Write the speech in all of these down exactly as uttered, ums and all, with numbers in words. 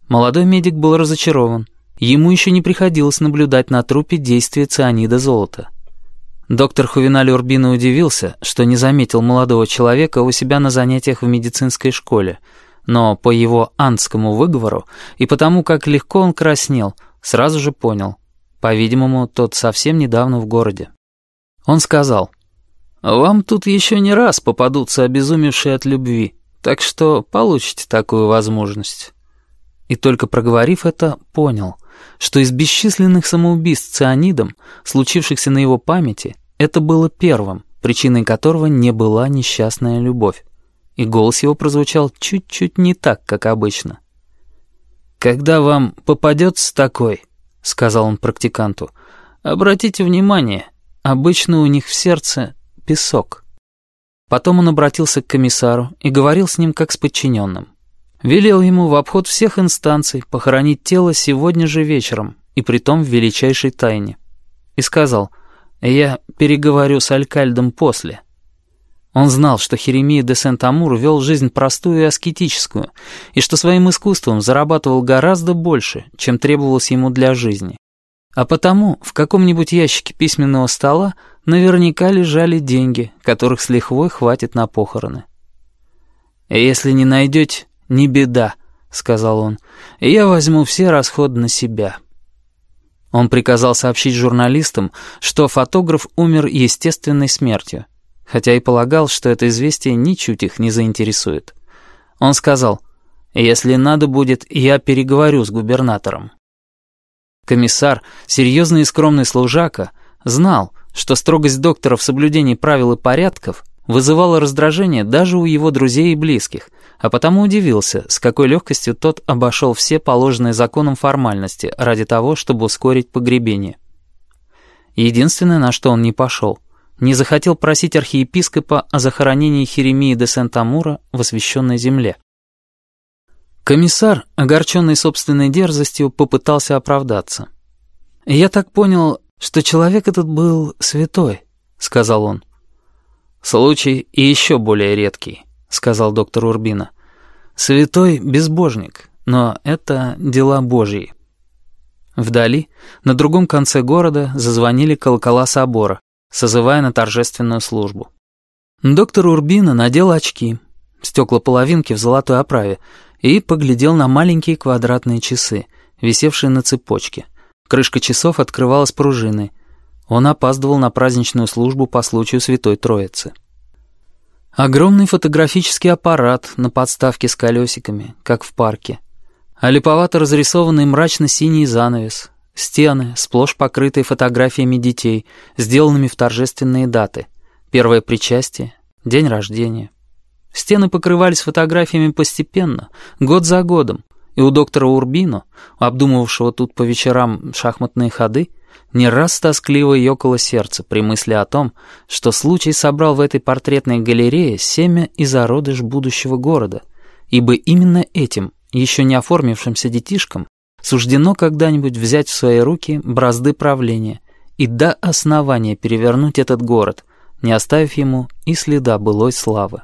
Молодой медик был разочарован. Ему еще не приходилось наблюдать на трупе действие цианида золота. Доктор Хувеналь Урбино удивился, что не заметил молодого человека у себя на занятиях в медицинской школе, но по его андскому выговору и потому, как легко он краснел, сразу же понял. По-видимому, тот совсем недавно в городе. Он сказал: «Вам тут еще не раз попадутся обезумевшие от любви, так что получите такую возможность». И только проговорив это, понял, что из бесчисленных самоубийств цианидом, случившихся на его памяти, это было первым, причиной которого не была несчастная любовь. И голос его прозвучал чуть-чуть не так, как обычно. «Когда вам попадется такой, — сказал он практиканту, — обратите внимание, обычно у них в сердце песок». Потом он обратился к комиссару и говорил с ним как с подчиненным. Велел ему в обход всех инстанций похоронить тело сегодня же вечером, и притом в величайшей тайне. И сказал: «Я переговорю с алькальдом после». Он знал, что Херемия де Сент-Амур вел жизнь простую и аскетическую, и что своим искусством зарабатывал гораздо больше, чем требовалось ему для жизни. А потому в каком-нибудь ящике письменного стола наверняка лежали деньги, которых с лихвой хватит на похороны. «Если не найдете, не беда», — сказал он, — «я возьму все расходы на себя». Он приказал сообщить журналистам, что фотограф умер естественной смертью, хотя и полагал, что это известие ничуть их не заинтересует. Он сказал: «Если надо будет, я переговорю с губернатором». Комиссар, серьезный и скромный служака, знал, что строгость доктора в соблюдении правил и порядков вызывала раздражение даже у его друзей и близких, а потому удивился, с какой легкостью тот обошел все положенные законом формальности ради того, чтобы ускорить погребение. Единственное, на что он не пошел, не захотел просить архиепископа о захоронении Херемии де Сент-Амура в освященной земле. Комиссар, огорченный собственной дерзостью, попытался оправдаться. «Я так понял, что человек этот был святой», — сказал он. «Случай и еще более редкий», — сказал доктор Урбино. «Святой безбожник, но это дела Божьи». Вдали, на другом конце города, зазвонили колокола собора, созывая на торжественную службу. Доктор Урбино надел очки, стекла половинки в золотой оправе, и поглядел на маленькие квадратные часы, висевшие на цепочке. Крышка часов открывалась пружиной. Он опаздывал на праздничную службу по случаю Святой Троицы. Огромный фотографический аппарат на подставке с колесиками, как в парке. А липовато разрисованный мрачно-синий занавес. Стены, сплошь покрытые фотографиями детей, сделанными в торжественные даты. Первое причастие, день рождения. Стены покрывались фотографиями постепенно, год за годом, и у доктора Урбино, обдумывавшего тут по вечерам шахматные ходы, не раз тоскливо ёкало сердце при мысли о том, что случай собрал в этой портретной галерее семя и зародыш будущего города, ибо именно этим, еще не оформившимся детишкам, суждено когда-нибудь взять в свои руки бразды правления и до основания перевернуть этот город, не оставив ему и следа былой славы.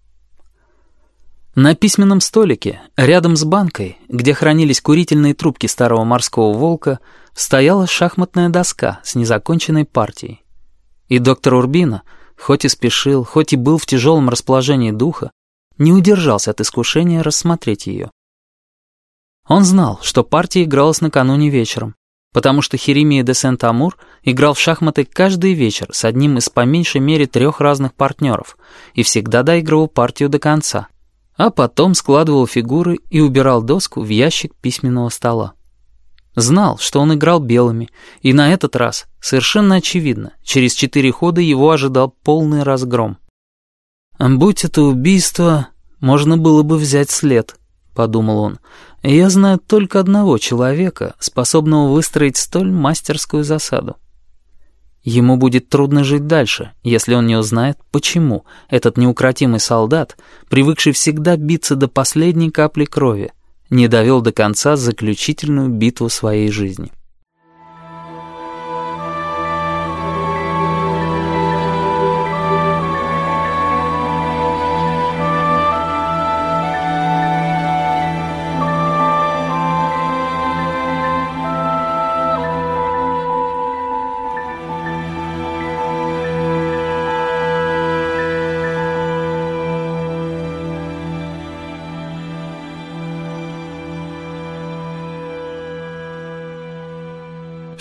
На письменном столике, рядом с банкой, где хранились курительные трубки старого морского волка, стояла шахматная доска с незаконченной партией. И доктор Урбино, хоть и спешил, хоть и был в тяжелом расположении духа, не удержался от искушения рассмотреть ее. Он знал, что партия игралась накануне вечером, потому что Херемия де Сент-Амур играл в шахматы каждый вечер с одним из по меньшей мере трех разных партнеров и всегда доигрывал партию до конца, а потом складывал фигуры и убирал доску в ящик письменного стола. Знал, что он играл белыми, и на этот раз, совершенно очевидно, через четыре хода его ожидал полный разгром. «Будь это убийство, можно было бы взять след», — подумал он. «Я знаю только одного человека, способного выстроить столь мастерскую засаду». Ему будет трудно жить дальше, если он не узнает, почему этот неукротимый солдат, привыкший всегда биться до последней капли крови, не довел до конца заключительную битву своей жизни.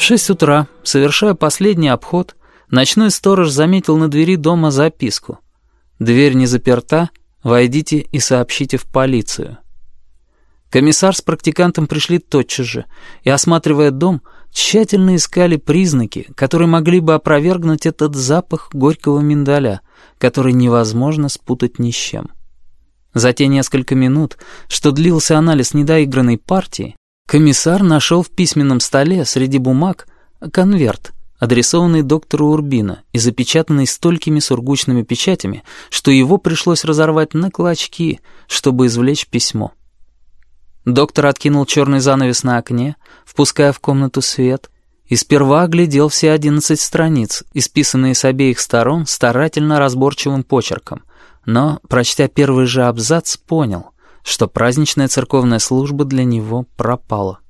В шесть утра, совершая последний обход, ночной сторож заметил на двери дома записку: «Дверь не заперта, войдите и сообщите в полицию». Комиссар с практикантом пришли тотчас же и, осматривая дом, тщательно искали признаки, которые могли бы опровергнуть этот запах горького миндаля, который невозможно спутать ни с чем. За те несколько минут, что длился анализ недоигранной партии, комиссар нашел в письменном столе среди бумаг конверт, адресованный доктору Урбино и запечатанный столькими сургучными печатями, что его пришлось разорвать на клочки, чтобы извлечь письмо. Доктор откинул черный занавес на окне, впуская в комнату свет, и сперва оглядел все одиннадцать страниц, исписанные с обеих сторон старательно разборчивым почерком, но, прочтя первый же абзац, понял, что праздничная церковная служба для него пропала.